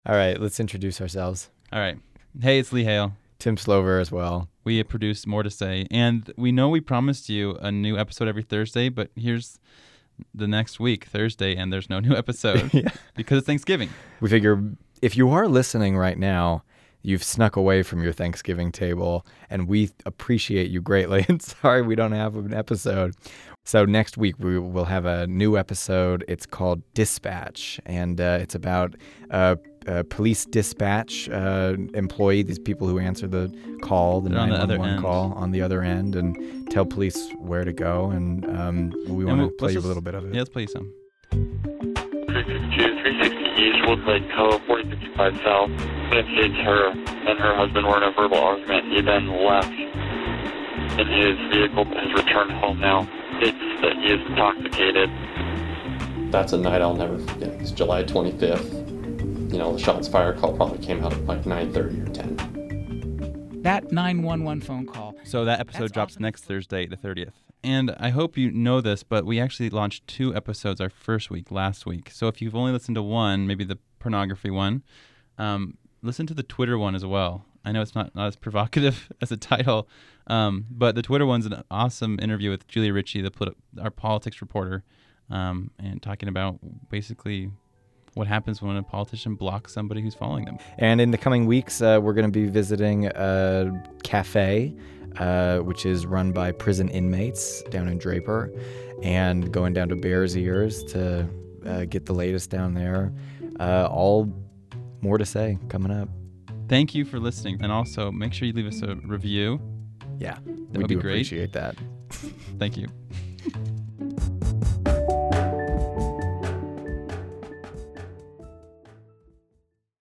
All right, let's introduce ourselves. All right. Hey, it's Lee Hale. Tim Slover as well. We have produced More to Say, and we know we promised you a new episode every Thursday, but here's the next week, Thursday, and there's no new episode because it's Thanksgiving. We figure if you are listening right now, you've snuck away from your Thanksgiving table, and we appreciate you greatly. And sorry we don't have an episode. So next week we will have a new episode. It's called Dispatch, and it's about a police dispatch employee, these people who answer the call, the 911 call on the other end, and tell police where to go. And we want to play you a little bit of it. Yeah, let's play you some. 360 East, Woodlake Co., 4055 South. Indicates her and her husband were in a verbal argument. He then left in his vehicle and has returned home now. It's that he is intoxicated. That's a night I'll never forget. It's July 25th. You know, the shots fired call probably came out at like 9:30 or 10. That 911 phone call. So that episode drops next Thursday, the 30th. And I hope you know this, but we actually launched 2 episodes our first week, last week. So if you've only listened to one, maybe the pornography one, listen to the Twitter one as well. I know it's not as provocative as a title, but the Twitter one's an awesome interview with Julia Ritchie, our politics reporter, and talking about basically what happens when a politician blocks somebody who's following them. And in the coming weeks, we're going to be visiting a cafe, which is run by prison inmates down in Draper, and going down to Bears Ears to get the latest down there. All More to Say coming up. Thank you for listening, and also make sure you leave us a review. Yeah, That would be great. Appreciate that. Thank you.